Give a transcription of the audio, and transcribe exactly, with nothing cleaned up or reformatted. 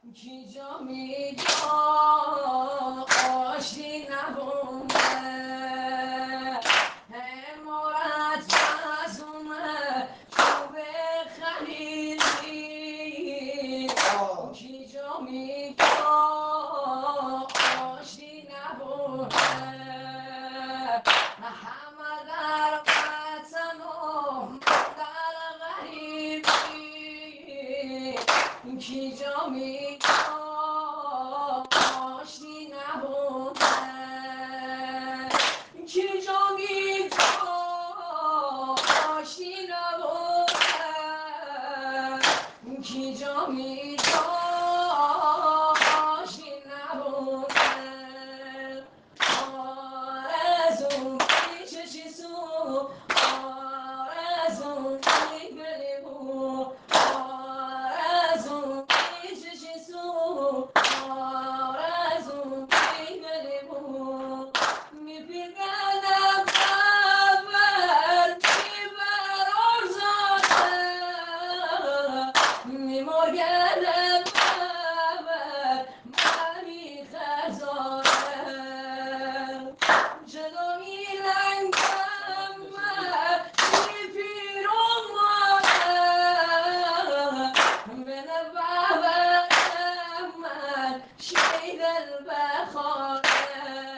کی جا می جا آشتی نبوده امارت مزونه چوب خلیلی کی جا می جا آشتی نبوده همه در وطن و در غریبی کی جا می آشتی نبوده کی جا می آشتی نبوده کی جا می آشتی نبوده آرزو پیش چی سو آرزو پی گلی بو آرزو پیش چی سو آرزو پی گلی بو می پیگنم خبر می برار زاده می مرگنم خبر می خزانه جلوی لنگم من بی پیر و مادر به نبابم من شیدل بخوانه